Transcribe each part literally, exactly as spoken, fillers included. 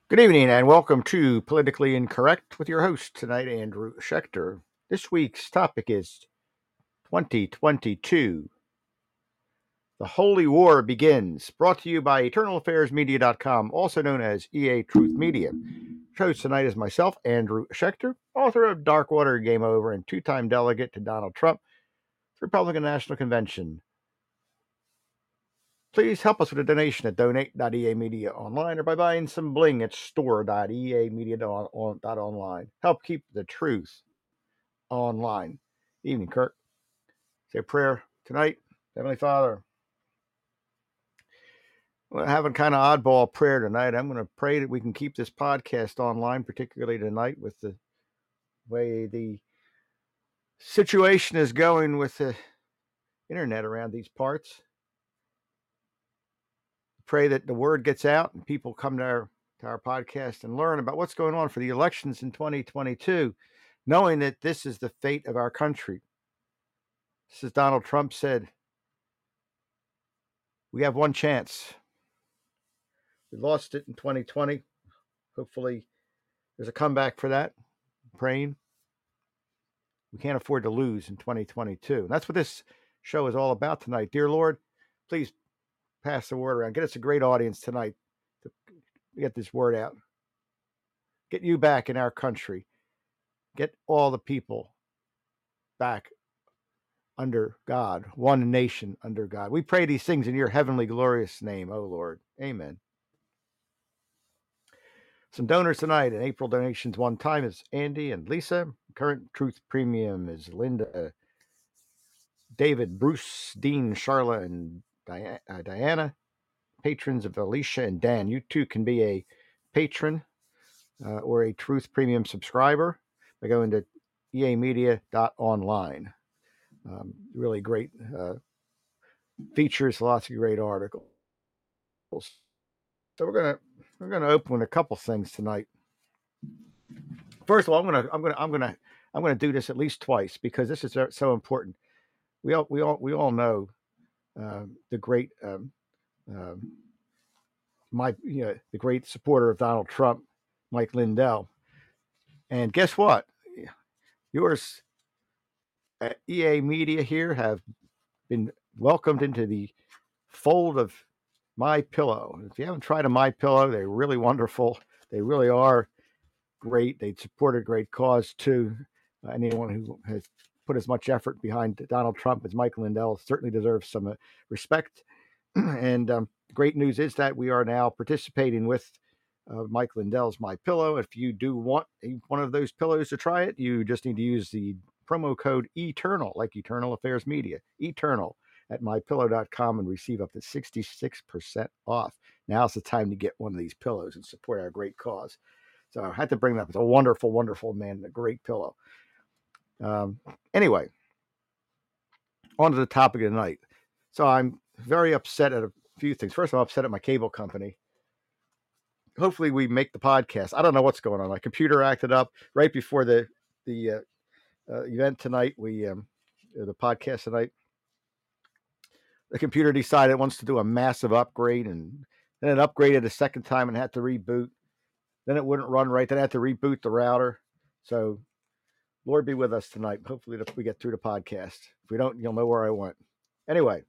Good evening and welcome to Politically Incorrect with your host tonight, Andrew Schechter. This week's topic is twenty twenty-two. The Holy War Begins, brought to you by eternal affairs media dot com, also known as E A Truth Media. Host tonight is myself, Andrew Schechter, author of Darkwater Game Over and two-time delegate to Donald Trump's Republican National Convention. Please help us with a donation at donate dot e a media online or by buying some bling at store dot e a media dot online. Help keep the truth online. Evening, Kirk. Say a prayer tonight. Heavenly Father, we're having kind of oddball prayer tonight. I'm going to pray that we can keep this podcast online, particularly tonight with the way the situation is going with the internet around these parts. Pray that the word gets out and people come to our, to our podcast and learn about what's going on for the elections in twenty twenty-two, knowing that this is the fate of our country. This is Donald Trump said, we have one chance. We lost it in twenty twenty. Hopefully there's a comeback for that. I'm praying. We can't afford to lose in twenty twenty-two. And that's what this show is all about tonight. Dear Lord, please pass the word around. Get us a great audience tonight to get this word out. Get you back in our country. Get all the people back under God, one nation under God. We pray these things in your heavenly glorious name, O Lord. Amen. Some donors tonight, and April donations one time is Andy and Lisa. Current Truth Premium is Linda, David, Bruce, Dean, Charla, and Diana. Patrons of Alicia and Dan. You too can be a patron uh, or a Truth Premium subscriber by going to e a media dot online. Um, really great uh, features, lots of great articles. So we're gonna we're gonna open with a couple things tonight. First of all, I'm gonna I'm gonna I'm gonna I'm gonna do this at least twice because this is so important. We all we all we all know uh, the great um, um, my you know the great supporter of Donald Trump, Mike Lindell, and guess what? Yours at E A Media here have been welcomed into the fold of My Pillow. If you haven't tried a My Pillow, they're really wonderful. They really are great. They support a great cause too. Uh, anyone who has put as much effort behind Donald Trump as Mike Lindell certainly deserves some uh, respect. and um, great news is that we are now participating with uh, Mike Lindell's My Pillow. If you do want a, one of those pillows to try it, you just need to use the promo code ETERNAL, like Eternal Affairs Media, ETERNAL at my pillow dot com and receive up to sixty-six percent off. Now's the time to get one of these pillows and support our great cause. So I had to bring that up. It's a wonderful, wonderful man, a great pillow. Um, anyway, on to the topic of the night. So I'm very upset at a few things. First, I'm upset at my cable company. Hopefully we make the podcast. I don't know what's going on. My computer acted up right before the the uh, uh, event tonight. We um, the podcast tonight. The computer decided it wants to do a massive upgrade, and then it upgraded a second time and had to reboot. Then it wouldn't run right. Then I had to reboot the router. So, Lord be with us tonight. Hopefully, we get through the podcast. If we don't, you'll know where I went. Anyway,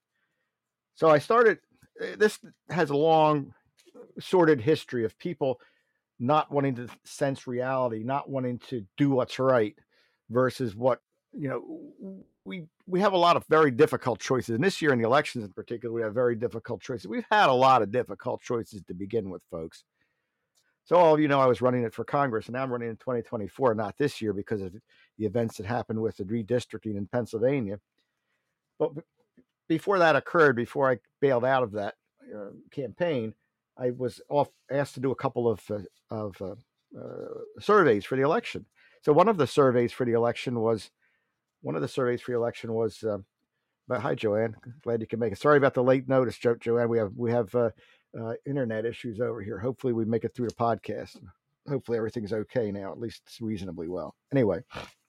so I started. This has a long, sordid history of people not wanting to sense reality, not wanting to do what's right, versus what you know. We we have a lot of very difficult choices, and this year in the elections in particular, we have very difficult choices. We've had a lot of difficult choices to begin with, folks. So all of you know I was running it for Congress, and now I'm running in twenty twenty-four, not this year because of the events that happened with the redistricting in Pennsylvania. But before that occurred, before I bailed out of that uh, campaign, I was off asked to do a couple of uh, of uh, uh, surveys for the election. So one of the surveys for the election was one of the surveys for the election was. Uh, but hi, Joanne. Glad you can make it. Sorry about the late notice, jo- Joanne. We have we have uh, uh, internet issues over here. Hopefully, we make it through the podcast. Hopefully, everything's okay now, at least reasonably well. Anyway,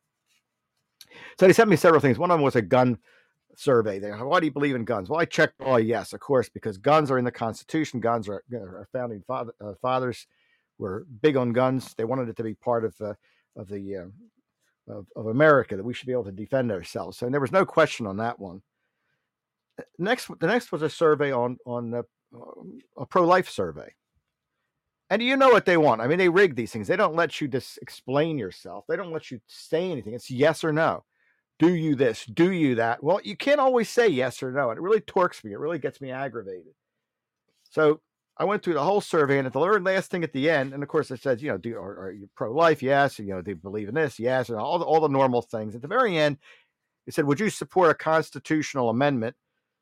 so they sent me several things. One of them was a gun survey. They, why do you believe in guns? Well, I checked. Oh, yes, of course, because guns are in the Constitution. Guns are our founding father, uh, fathers were big on guns. They wanted it to be part of the of the uh, of, of America, that we should be able to defend ourselves. And there was no question on that one. Next, the next was a survey on on uh, a pro-life survey. And you know what they want. I mean, they rig these things. They don't let you just explain yourself. They don't let you say anything. It's yes or no. Do you this? Do you that? Well, you can't always say yes or no. And it really torques me. It really gets me aggravated. So I went through the whole survey, and at the very last thing at the end, and of course it says, you know, do are, are you pro-life? Yes. You know, do you believe in this? Yes. And all the, all the normal things. At the very end, it said, would you support a constitutional amendment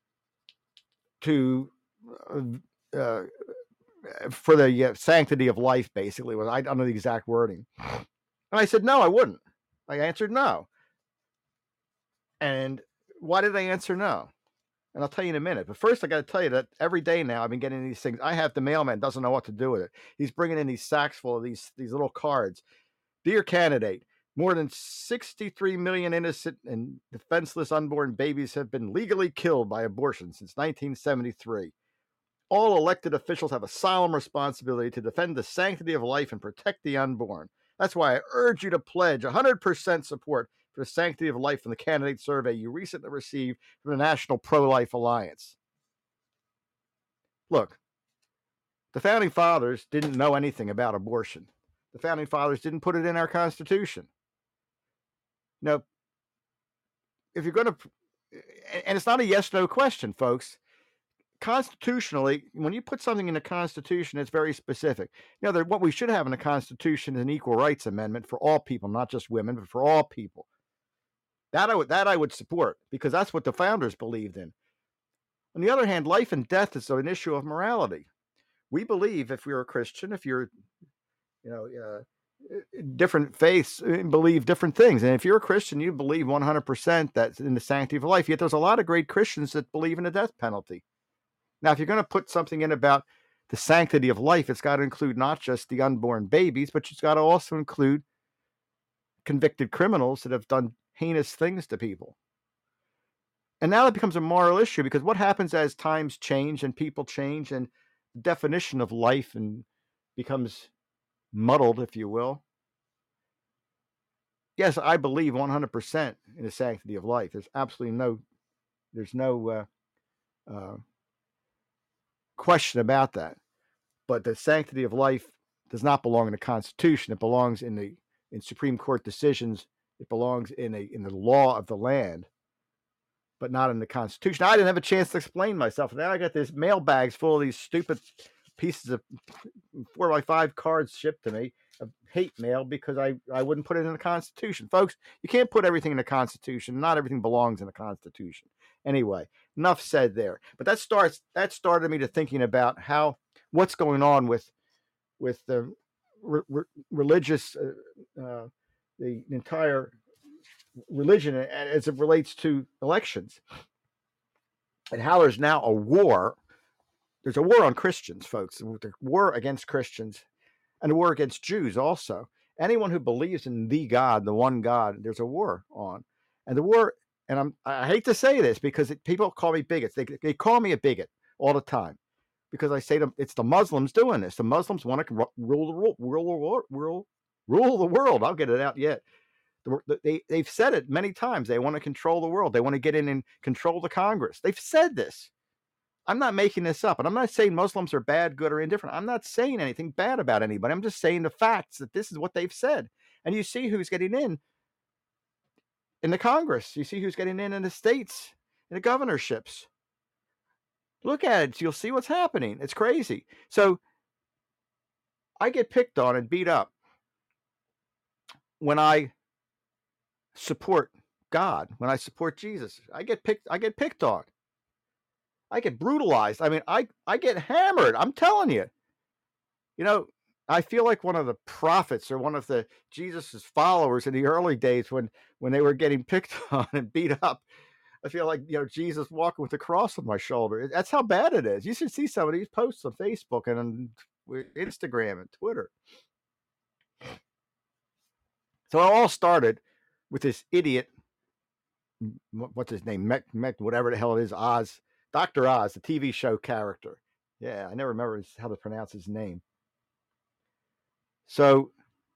to uh, uh, for the uh, sanctity of life, basically? Was I don't know the exact wording. And I said, no, I wouldn't. I answered no. And why did I answer no? And I'll tell you in a minute. But first, I got to tell you that every day now I've been getting these things. I have the mailman doesn't know what to do with it. He's bringing in these sacks full of these, these little cards. Dear candidate, more than sixty-three million innocent and defenseless unborn babies have been legally killed by abortion since nineteen seventy-three. All elected officials have a solemn responsibility to defend the sanctity of life and protect the unborn. That's why I urge you to pledge one hundred percent support for the sanctity of life in the candidate survey you recently received from the National Pro-Life Alliance. Look, the Founding Fathers didn't know anything about abortion. The Founding Fathers didn't put it in our Constitution. Now, if you're going to, and it's not a yes-no question, folks. Constitutionally, when you put something in the Constitution, it's very specific. You know, what we should have in the Constitution is an equal rights amendment for all people, not just women, but for all people. That I would that I would support, because that's what the founders believed in. On the other hand, life and death is an issue of morality. We believe, if you're a Christian, if you're, you know, uh, different faiths believe different things. And if you're a Christian, you believe one hundred percent that in the sanctity of life. Yet there's a lot of great Christians that believe in the death penalty. Now, if you're going to put something in about the sanctity of life, it's got to include not just the unborn babies, but it's got to also include convicted criminals that have done heinous things to people. And now it becomes a moral issue, because what happens as times change and people change and the definition of life and becomes muddled, if you will. Yes, I believe one hundred percent in the sanctity of life. There's absolutely no, there's no uh, uh, question about that. But the sanctity of life does not belong in the Constitution. It belongs in the in Supreme Court decisions. It belongs in a in the law of the land, but not in the Constitution. I didn't have a chance to explain myself. Now I got these mail bags full of these stupid pieces of four by five cards shipped to me of hate mail because I, I wouldn't put it in the Constitution. Folks, you can't put everything in the Constitution. Not everything belongs in the Constitution. Anyway, enough said there. But that starts that started me to thinking about how what's going on with with the re- re- religious uh, uh, the entire religion as it relates to elections, and how there's now a war. There's a war on Christians, folks. The war against Christians and a war against Jews also. Anyone who believes in the God, the one God, there's a war on. And the war, and I'm, I hate to say this because it, people call me bigots. They, they call me a bigot all the time because I say to them, it's the Muslims doing this. The Muslims want to rule the rule, rule, rule, rule the world. I'll get it out yet. They, they've said it many times. They want to control the world. They want to get in and control the Congress. They've said this. I'm not making this up, and I'm not saying Muslims are bad, good, or indifferent. I'm not saying anything bad about anybody. I'm just saying the facts that this is what they've said. And you see who's getting in in the Congress. You see who's getting in in the states, in the governorships. Look at it. You'll see what's happening. It's crazy. So I get picked on and beat up when I support God, when I support Jesus. I get picked. I get picked on. I get brutalized. I mean, I, I get hammered. I'm telling you. You know, I feel like one of the prophets or one of the Jesus's followers in the early days when, when they were getting picked on and beat up. I feel like, you know, Jesus walking with the cross on my shoulder. That's how bad it is. You should see some of these posts on Facebook and on Instagram and Twitter. So it all started with this idiot. What's his name? Mech, Mech, whatever the hell it is. Oz. Doctor Oz, the T V show character. Yeah, I never remember how to pronounce his name. So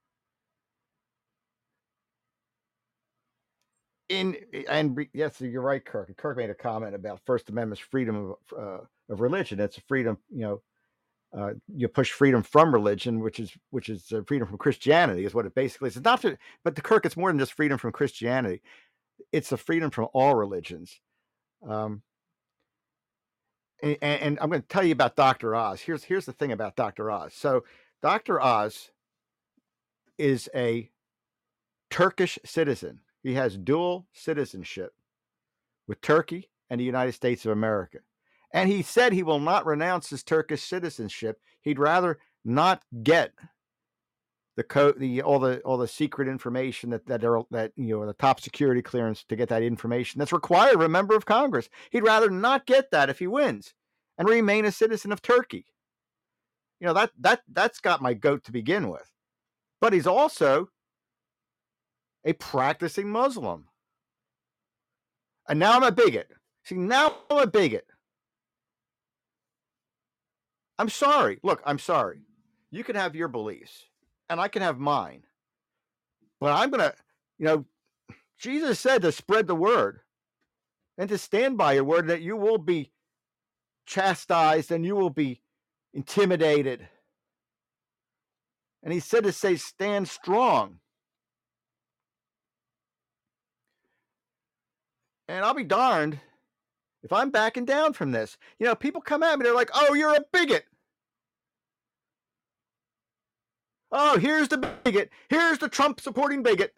in and yes, you're right, Kirk. Kirk made a comment about First Amendment's freedom of uh, of religion. It's a freedom, you know, uh, you push freedom from religion, which is which is uh, freedom from Christianity, is what it basically is. It's not, to, but the Kirk, it's more than just freedom from Christianity. It's a freedom from all religions. Um, and, and I'm going to tell you about Doctor Oz. Here's here's the thing about Doctor Oz. So Doctor Oz is a Turkish citizen. He has dual citizenship with Turkey and the United States of America. And he said he will not renounce his Turkish citizenship. He'd rather not get the co- the all the all the secret information that that are that you know the top security clearance to get that information that's required of a member of Congress. He'd rather not get that if he wins and remain a citizen of Turkey. You know, that that that's got my goat to begin with. But he's also a practicing Muslim. And now I'm a bigot. See, now I'm a bigot. I'm sorry. Look, I'm sorry. You can have your beliefs, and I can have mine. But I'm going to, you know, Jesus said to spread the word and to stand by your word, that you will be chastised and you will be intimidated. And he said to say, stand strong. And I'll be darned if I'm backing down from this. You know, people come at me, they're like, oh, you're a bigot. Oh, here's the bigot. Here's the Trump supporting bigot.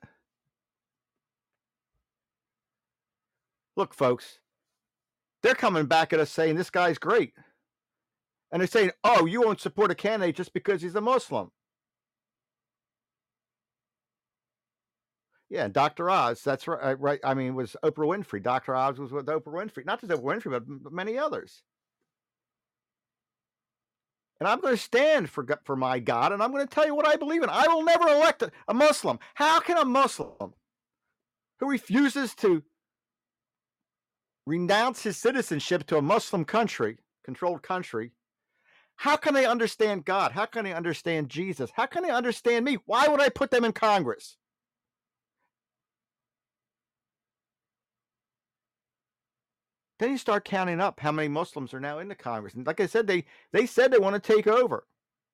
Look, folks, they're coming back at us saying this guy's great. And they're saying, oh, you won't support a candidate just because he's a Muslim. Yeah, Doctor Oz, that's right. Right. I mean, it was Oprah Winfrey. Doctor Oz was with Oprah Winfrey. Not just Oprah Winfrey, but many others. And I'm going to stand for for my God, and I'm going to tell you what I believe in. I will never elect a, a Muslim. How can a Muslim who refuses to renounce his citizenship to a Muslim country, controlled country, how can they understand God? How can they understand Jesus? How can they understand me? Why would I put them in Congress? Then you start counting up how many Muslims are now in the Congress. And like I said, they, they said they want to take over.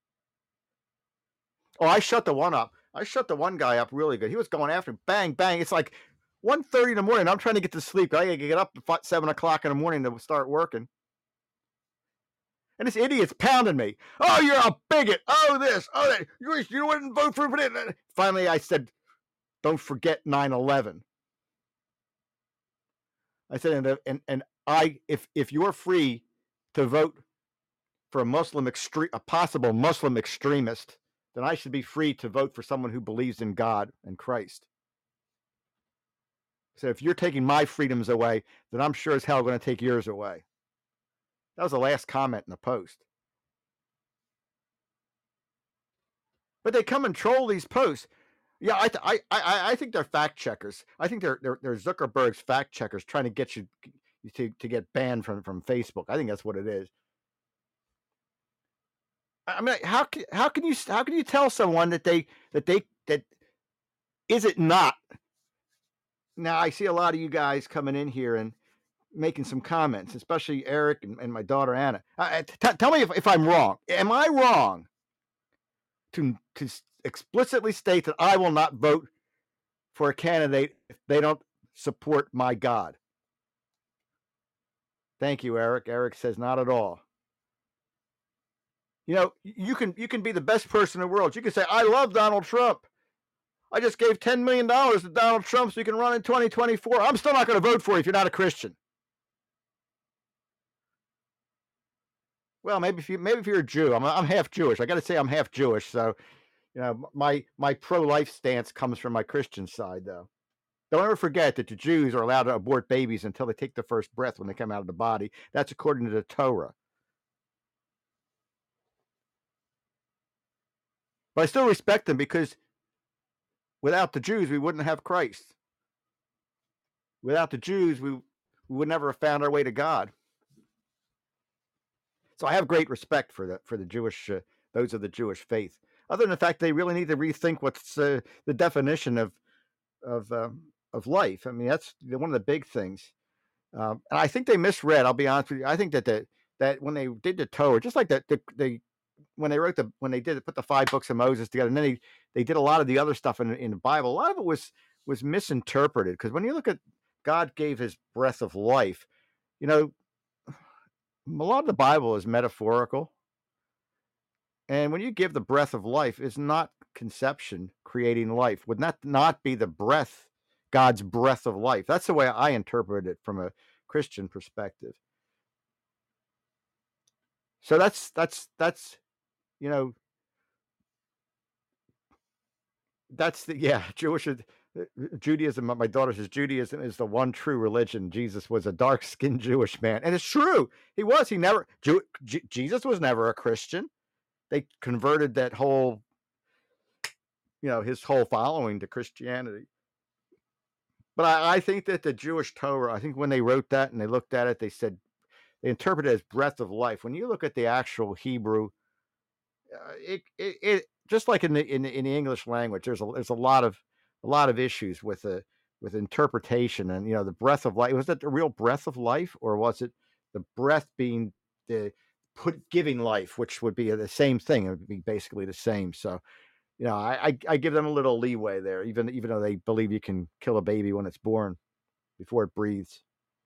Oh, I shut the one up. I shut the one guy up really good. He was going after him. Bang, bang. It's like one thirty in the morning. I'm trying to get to sleep. I got to get up at seven o'clock in the morning to start working. And this idiot's pounding me. Oh, you're a bigot. Oh, this. Oh, that. You, you wouldn't vote for it. Finally, I said, don't forget nine eleven. I said, and, and, and I, if, if you're free to vote for a Muslim extre- a possible Muslim extremist, then I should be free to vote for someone who believes in God and Christ. So if you're taking my freedoms away, then I'm sure as hell going to take yours away. That was the last comment in the post. But they come and troll these posts. Yeah, I th- I, I I think they're fact checkers. I think they're they're, they're Zuckerberg's fact checkers trying to get you to, to get banned from, from Facebook. I think that's what it is. I mean, how can how can you how can you tell someone that they that they that is it not? Now I see a lot of you guys coming in here and making some comments, especially Eric and, and my daughter Anna. Uh, t- tell me if, if I'm wrong. Am I wrong to to explicitly state that I will not vote for a candidate if they don't support my God? Thank you, Eric. Eric says not at all. You know, you can you can be the best person in the world. You can say, I love Donald Trump. I just gave ten million dollars to Donald Trump so he can run in twenty twenty-four. I'm still not going to vote for you if you're not a Christian. Well, maybe if you maybe if you're a Jew, I'm I'm half Jewish. I got to say I'm half Jewish, so you know my my pro-life stance comes from my Christian side, though. Don't ever forget that the Jews are allowed to abort babies until they take the first breath when they come out of the body. That's according to the Torah. But I still respect them because without the Jews, we wouldn't have Christ. Without the Jews, we, we would never have found our way to God. So I have great respect for the for the Jewish uh, those of the Jewish faith. other than the fact they really need to rethink what's uh, the definition of of um, of life. I mean, that's one of the big things. Um, and I think they misread. I'll be honest with you. I think that the that when they did the Torah, just like that, the, they when they wrote the when they did it, put the five books of Moses together, and then they they did a lot of the other stuff in in the Bible. A lot of it was was misinterpreted, because when you look at God gave His breath of life, you know, a lot of the Bible is metaphorical. And when you give the breath of life, it's not conception creating life. Would that not be the breath, God's breath of life? That's the way I interpret it from a Christian perspective. So that's that's that's you know that's the yeah Jewish Judaism. My daughter says Judaism is the one true religion. Jesus was a dark-skinned Jewish man, and it's true. He was. He never. Jew, J- Jesus was never a Christian. They converted that whole, you know, his whole following to Christianity. But I, I think that the Jewish Torah, I think when they wrote that and they looked at it, they said they interpreted it as breath of life. When you look at the actual Hebrew, uh, it, it it just like in the in the, in the English language, there's a there's a lot of a lot of issues with the with interpretation. And you know, the breath of life, was that the real breath of life, or was it the breath being the put giving life, which would be the same thing? It would be basically the same. So you know, I, I I give them a little leeway there, even even though they believe you can kill a baby when it's born before it breathes.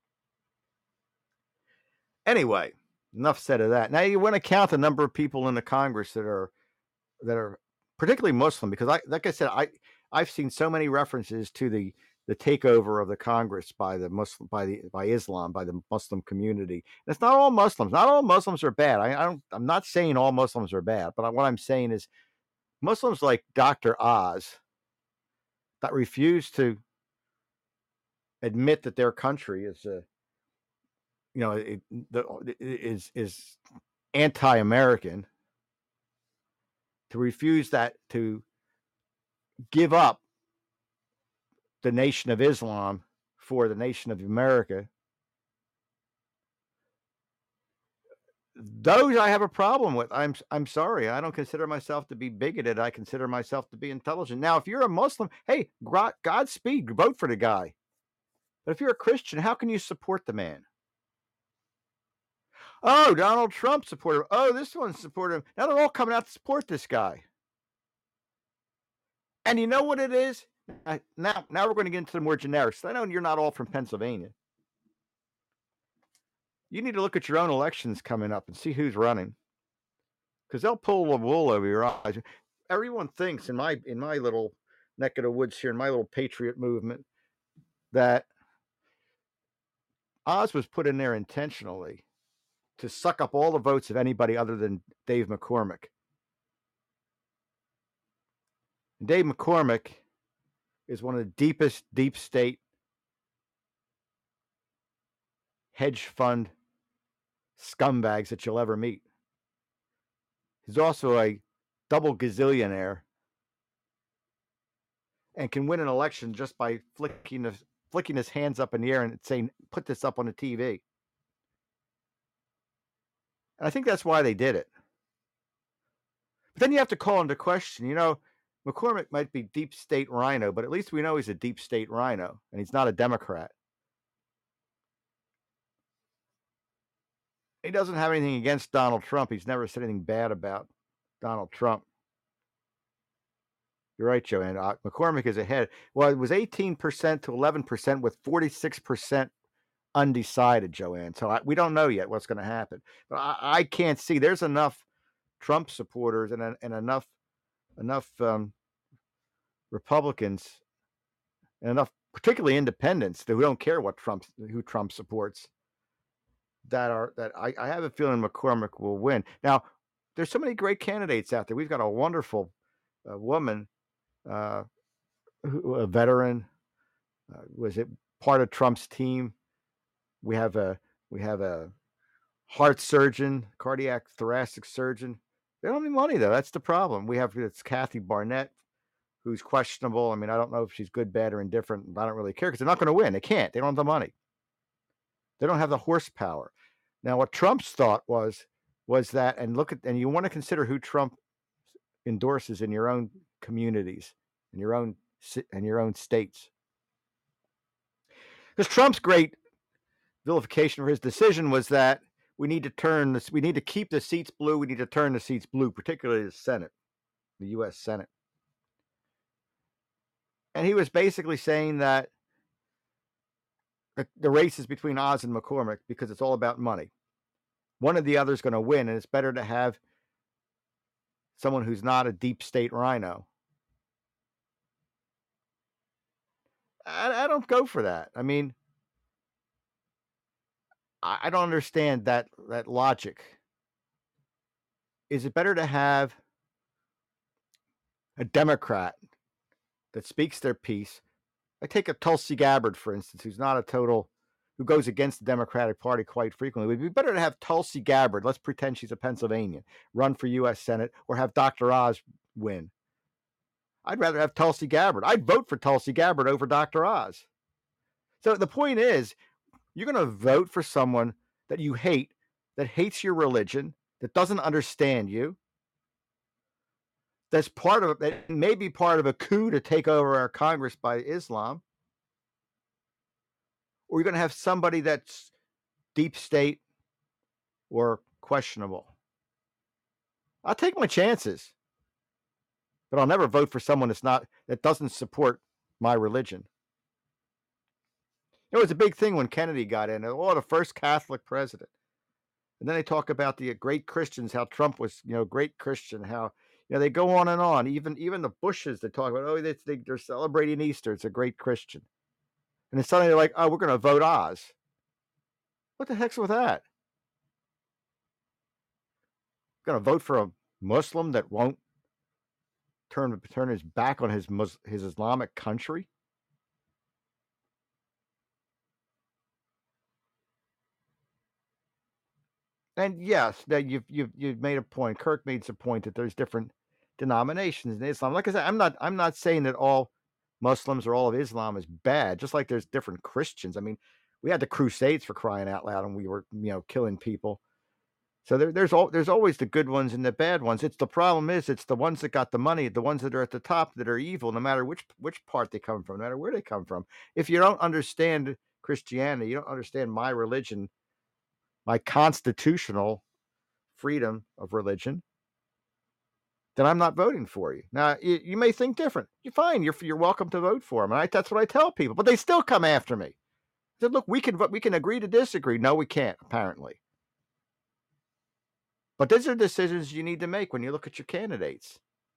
Anyway, enough said of that. Now you want to count the number of people in the Congress that are that are particularly Muslim, because I like I said, I I've seen so many references to the the takeover of the Congress by the Muslim by the by Islam, by the Muslim community. And it's not all Muslims. Not all Muslims are bad. I, I don't I'm not saying all Muslims are bad, but what I'm saying is Muslims like Doctor Oz that refuse to admit that their country is a you know it, the, is is anti-American, to refuse that, to give up the Nation of Islam for the Nation of America, those I have a problem with. I'm I'm sorry. I don't consider myself to be bigoted. I consider myself to be intelligent. Now, if you're a Muslim, hey, Godspeed, vote for the guy. But if you're a Christian, how can you support the man? Oh, Donald Trump supported him. Oh, this one supported him. Now they're all coming out to support this guy. And you know what it is? I, now, now we're going to get into the more generics. I know you're not all from Pennsylvania. You need to look at your own elections coming up and see who's running, because they'll pull the wool over your eyes. Everyone thinks in my in my little neck of the woods here, in my little patriot movement, that Oz was put in there intentionally to suck up all the votes of anybody other than Dave McCormick. And Dave McCormick is one of the deepest deep state hedge fund scumbags that you'll ever meet. He's also a double gazillionaire and can win an election just by flicking his, flicking his hands up in the air and saying, put this up on the T V. And I think that's why they did it. But then you have to call into question, you know, McCormick might be deep state rhino, but at least we know he's a deep state rhino and he's not a Democrat. He doesn't have anything against Donald Trump. He's never said anything bad about Donald Trump. You're right, Joanne. Uh, McCormick is ahead. Well, it was eighteen percent to eleven percent with forty-six percent undecided, Joanne. So I, we don't know yet what's going to happen. But I, I can't see. There's enough Trump supporters and, and enough enough um, Republicans and enough, particularly independents, who don't care what Trump who Trump supports, that are that I, I have a feeling McCormick will win. Now, there's so many great candidates out there. We've got a wonderful uh, woman, uh, who, a veteran, uh, was it part of Trump's team. We have a we have a heart surgeon, cardiac thoracic surgeon. They don't have any money though. That's the problem. We have it's Kathy Barnett, who's questionable. I mean, I don't know if she's good, bad, or indifferent. I don't really care because they're not going to win. They can't. They don't have the money. They don't have the horsepower. Now, what Trump's thought was was that, and look at, and you want to consider who Trump endorses in your own communities, in your own in your own states. Because Trump's great vilification for his decision was that we need to turn this, we need to keep the seats blue, we need to turn the seats blue, particularly the Senate, the U S Senate. And he was basically saying that the race is between Oz and McCormick because it's all about money. One or the other is going to win, and it's better to have someone who's not a deep state rhino. I, I don't go for that. I mean, I, I don't understand that that logic. Is it better to have a Democrat that speaks their piece? I take a Tulsi Gabbard, for instance, who's not a total, who goes against the Democratic Party quite frequently. It would be better to have Tulsi Gabbard, let's pretend she's a Pennsylvanian, run for U S Senate, or have Doctor Oz win. I'd rather have Tulsi Gabbard. I'd vote for Tulsi Gabbard over Doctor Oz. So the point is, you're going to vote for someone that you hate, that hates your religion, that doesn't understand you, that's part of, that may be part of a coup to take over our Congress by Islam, or you're going to have somebody that's deep state or questionable. I'll take my chances, but I'll never vote for someone that's not, that doesn't support my religion. It was a big thing when Kennedy got in. Oh, the first Catholic president. And then they talk about the great Christians, how Trump was, you know, great Christian, how, you know, they go on and on. Even even the Bushes, they talk about, oh, they, they're celebrating Easter. It's a great Christian. And then suddenly they're like, oh, we're going to vote Oz. What the heck's with that? Going to vote for a Muslim that won't turn turn his back on his his Islamic country? And yes, that you've you've you've made a point. Kirk made some point that there's different denominations in Islam. Like I said, I'm not I'm not saying that all Muslims or all of Islam is bad. Just like there's different Christians. I mean, we had the Crusades, for crying out loud, and we were, you know, killing people. So there, there's all there's always the good ones and the bad ones. It's the problem is it's the ones that got the money, the ones that are at the top that are evil, no matter which which part they come from, no matter where they come from. If you don't understand Christianity, you don't understand my religion, my constitutional freedom of religion, then I'm not voting for you. Now, you, you may think different. You're fine. You're you're welcome to vote for them. Right? That's what I tell people. But they still come after me. I said, look, we can we can agree to disagree. No, we can't, apparently. But these are decisions you need to make when you look at your candidates.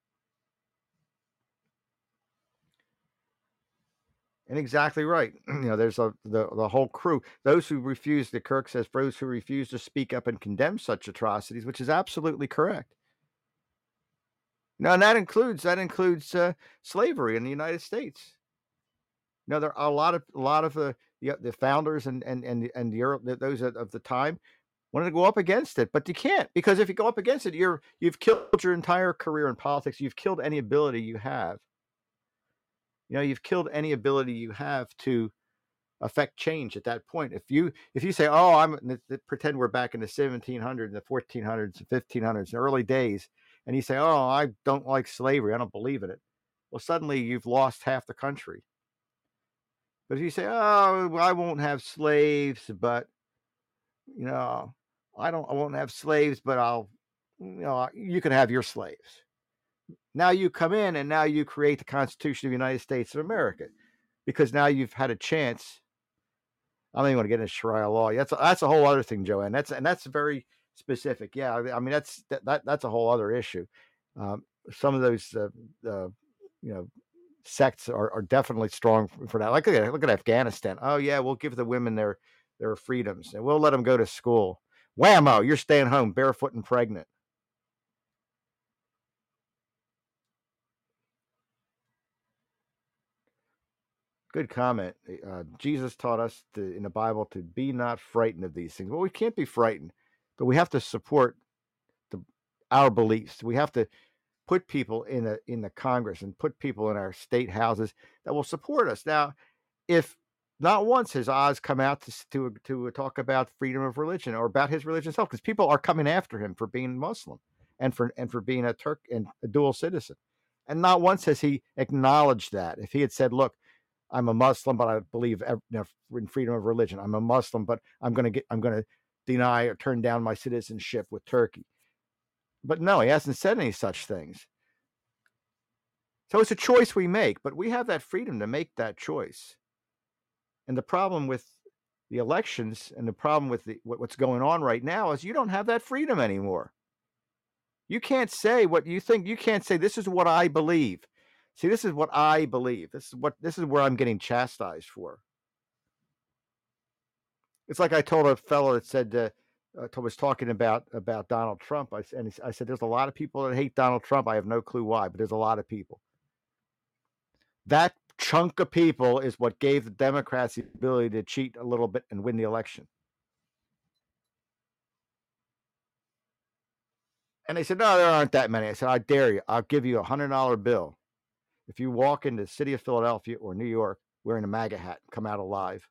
And exactly right. You know, there's a the, the whole crew. Those who refuse, the Kirk says, those who refuse to speak up and condemn such atrocities, which is absolutely correct. Now, and that includes that includes uh, slavery in the United States. You know, there are a lot of a lot of the the, the founders and and and and the early, those of the time wanted to go up against it, but you can't, because if you go up against it, you're you've killed your entire career in politics. You've killed any ability you have. You know, you've killed any ability you have to affect change at that point. If you if you say, oh, I'm pretend we're back in the seventeen hundreds, the fourteen hundreds, the fifteen hundreds, the early days, and you say, oh, I don't like slavery, I don't believe in it. Well, suddenly you've lost half the country. But if you say, oh, I won't have slaves, but you know, I don't I won't have slaves, but I'll, you know, you can have your slaves. Now you come in and now you create the Constitution of the United States of America, because now you've had a chance. I don't even want to get into Sharia law. That's a, that's a whole other thing, Joanne. That's and that's very specific. Yeah, I mean that's that, that that's a whole other issue. Um, some of those, uh, uh, you know, sects are, are definitely strong for that. Like look at look at Afghanistan. Oh yeah, we'll give the women their their freedoms and we'll let them go to school. Whammo, you're staying home barefoot and pregnant. Good comment. Uh, Jesus taught us to, in the Bible, to be not frightened of these things. Well, we can't be frightened, but we have to support the, our beliefs. We have to put people in the in the Congress and put people in our state houses that will support us. Now, if not once has Oz come out to to, to talk about freedom of religion or about his religion itself, because people are coming after him for being Muslim. and for and for being a Turk and a dual citizen. And not once has he acknowledged that. If he had said, "Look, I'm a Muslim, but I believe in freedom of religion. I'm a Muslim, but I'm going to get I'm going to deny or turn down my citizenship with Turkey." But no, he hasn't said any such things. So it's a choice we make, but we have that freedom to make that choice. And the problem with the elections and the problem with the, what's going on right now is you don't have that freedom anymore. You can't say what you think. You can't say, "This is what I believe." See, this is what I believe. This is what this is where I'm getting chastised for. It's like I told a fellow that said uh, uh, was talking about about Donald Trump. I and I said, "There's a lot of people that hate Donald Trump. I have no clue why, but there's a lot of people." That chunk of people is what gave the Democrats the ability to cheat a little bit and win the election. And they said, "No, there aren't that many." I said, "I dare you. I'll give you a hundred dollar bill if you walk into the city of Philadelphia or New York wearing a MAGA hat and come out alive."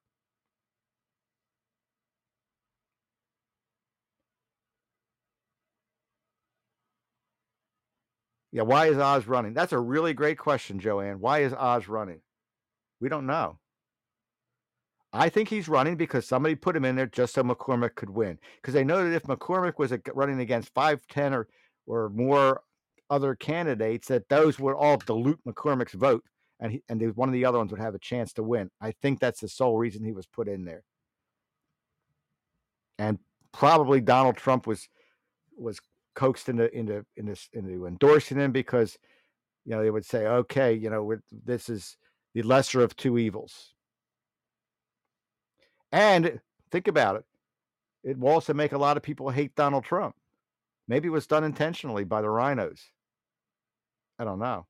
Yeah, why is Oz running? That's a really great question, Joanne. Why is Oz running? We don't know. I think he's running because somebody put him in there just so McCormick could win. Because they know that if McCormick was running against five, ten, or or more other candidates, that those would all dilute McCormick's vote, and he, and one of the other ones would have a chance to win. I think that's the sole reason he was put in there. And probably Donald Trump was was coaxed into into into, into endorsing him because, you know, they would say, "Okay, you know, this is the lesser of two evils." And think about it. It will also make a lot of people hate Donald Trump. Maybe it was done intentionally by the rhinos. I don't know.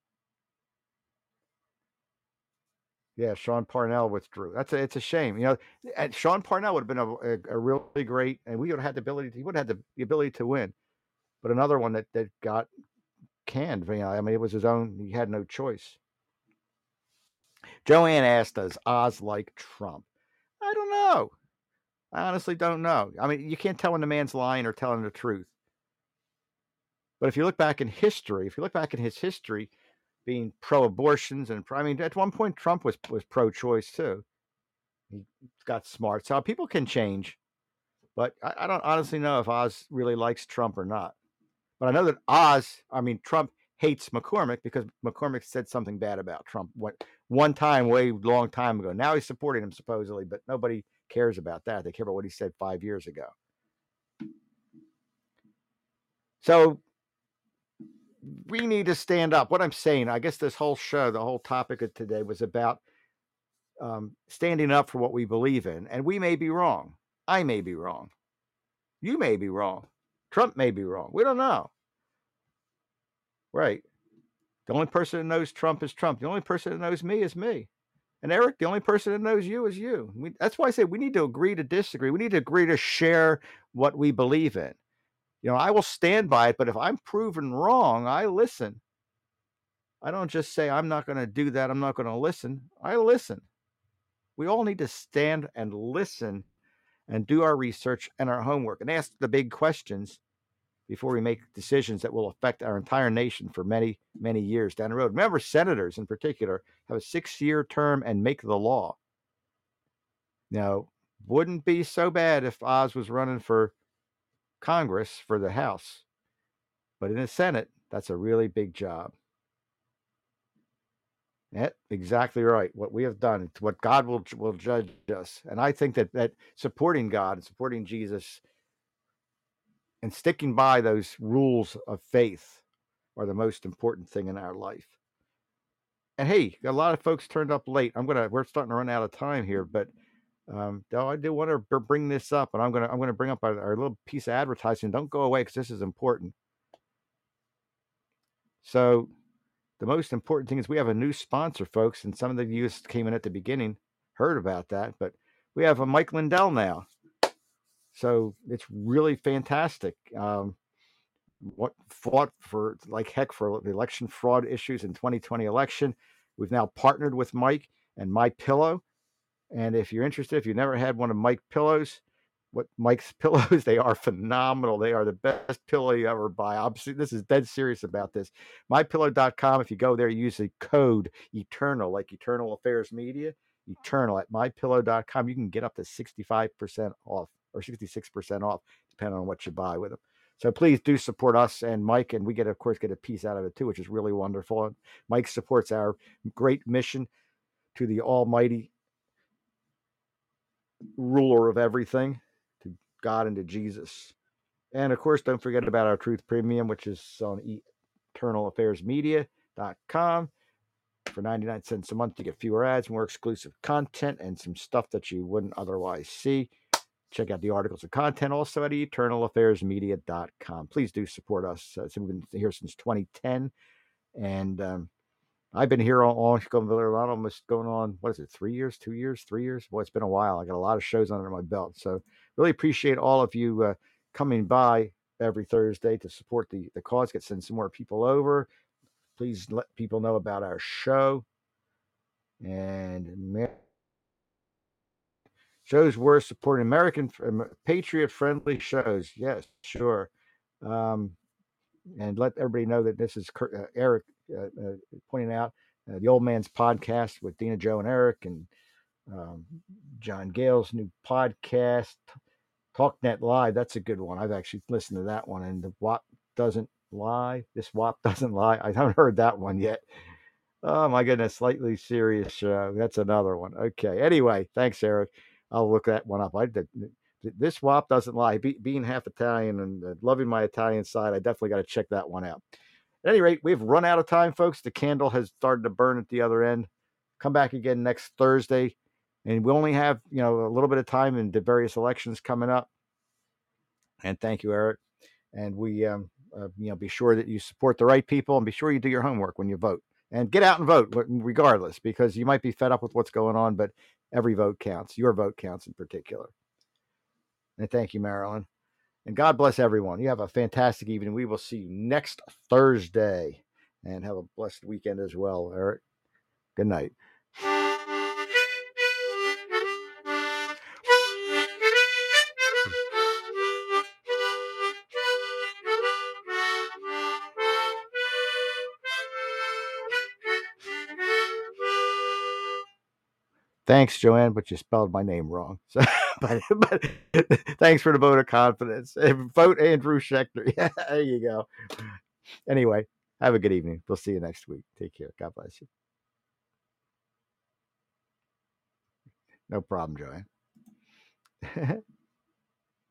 Yeah, Sean Parnell withdrew. That's a, it's a shame. You know, and Sean Parnell would have been a, a, a really great, and we would have had the ability. To, he would have had the, the ability to win. But another one that, that got canned. You know, I mean, it was his own. He had no choice. Joanne asked, "Does Oz like Trump?" I don't know. I honestly don't know. I mean, you can't tell when the man's lying or telling the truth. But if you look back in history, if you look back in his history, being pro-abortions and I mean, at one point Trump was was pro-choice too. He got smart, so people can change. But I, I don't honestly know if Oz really likes Trump or not. But I know that Oz, I mean, Trump hates McCormick because McCormick said something bad about Trump one, one time, way long time ago. Now he's supporting him supposedly, but nobody cares about that. They care about what he said five years ago. So we need to stand up. What I'm saying, I guess this whole show, the whole topic of today was about um, standing up for what we believe in. And we may be wrong. I may be wrong. You may be wrong. Trump may be wrong. We don't know. Right. The only person that knows Trump is Trump. The only person that knows me is me. And Eric, the only person that knows you is you. We, that's why I say we need to agree to disagree. We need to agree to share what we believe in. You know, I will stand by it, but if I'm proven wrong, I listen. I don't just say, "I'm not going to do that. I'm not going to listen." I listen. We all need to stand and listen and do our research and our homework and ask the big questions before we make decisions that will affect our entire nation for many, many years down the road. Remember, senators in particular have a six-year term and make the law. Now, wouldn't be so bad if Oz was running for Congress, for the House. But in the Senate, that's a really big job. Yeah, exactly right. What we have done, it's what God will will judge us. And I think that that supporting God and supporting Jesus and sticking by those rules of faith are the most important thing in our life. And hey, a lot of folks turned up late. I'm gonna we're starting to run out of time here, but um, though I do want to bring this up, and I'm gonna I'm gonna bring up our, our little piece of advertising. Don't go away because this is important. So the most important thing is we have a new sponsor, folks, and some of the you came in at the beginning heard about that, but we have a Mike Lindell now. So it's really fantastic. Um, what fought for like heck for the election fraud issues in twenty twenty election. We've now partnered with Mike and My Pillow. And if you're interested, if you've never had one of Mike Pillows, what Mike's pillows. They are phenomenal. They are the best pillow you ever buy. I'm this is dead serious about this. my pillow dot com. If you go there, use the code Eternal, like Eternal Affairs Media, Eternal at my pillow dot com. You can get up to sixty-five percent off or sixty-six percent off, depending on what you buy with them. So please do support us and Mike, and we get, of course, get a piece out of it too, which is really wonderful. And Mike supports our great mission to the Almighty ruler of everything, to God and to Jesus. And of course, don't forget about our Truth Premium, which is on eternal affairs media dot com. For ninety-nine cents a month, you get fewer ads, more exclusive content, and some stuff that you wouldn't otherwise see. Check out the articles and content also at eternal affairs media dot com. Please do support us. Uh, so we've been here since twenty ten, and um, I've been here all, all almost going on, what is it, three years, two years, three years? Boy, it's been a while. I got a lot of shows under my belt. So really appreciate all of you uh, coming by every Thursday to support the, the cause, get send some more people over. Please let people know about our show. And shows worth supporting, American patriot-friendly shows. Yes, sure. Um, and let everybody know that this is uh, Eric uh, uh, pointing out uh, the Old Man's Podcast with Dina, Joe, and Eric, and um, John Gale's new podcast, TalkNet Live. That's a good one. I've actually listened to that one. And the W A P doesn't lie. This W A P doesn't lie. I haven't heard that one yet. Oh my goodness, slightly serious show. That's another one. Okay. Anyway, thanks, Eric. I'll look that one up. I did. This W A P doesn't lie. Be, being half Italian and uh, loving my Italian side, I definitely got to check that one out. At any rate, we've run out of time, folks. The candle has started to burn at the other end. Come back again next Thursday. And we only have, you know, a little bit of time in the various elections coming up. And thank you, Eric. And we, um, uh, you know, be sure that you support the right people and be sure you do your homework when you vote. And get out and vote regardless, because you might be fed up with what's going on, but every vote counts. Your vote counts in particular. And thank you, Marilyn. And God bless everyone. You have a fantastic evening. We will see you next Thursday. And have a blessed weekend as well, Eric. Good night. Thanks, Joanne, but you spelled my name wrong. So, but, but thanks for the vote of confidence. Vote Andrew Schechter. Yeah, there you go. Anyway, have a good evening. We'll see you next week. Take care. God bless you. No problem, Joanne.